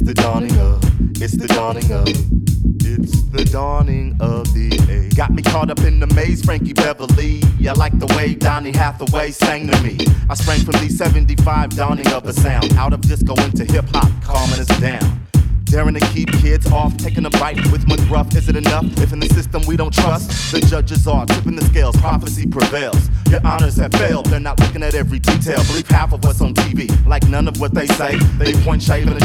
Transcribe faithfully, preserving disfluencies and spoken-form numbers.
the dawning of, it's the dawning of, it's the dawning of the age. Got me caught up in the maze, Frankie Beverly. I like the way Donny Hathaway sang to me. I sprang from the seventy-five dawning of a sound, out of disco into hip-hop, calming us down. Daring to keep kids off, taking a bite with McGruff. Is it enough if in the system we don't trust? The judges are tipping the scales, prophecy prevails. Your honors have failed, they're not looking at every detail. Believe half of what's on T V, like none of what they say. They point, shave, and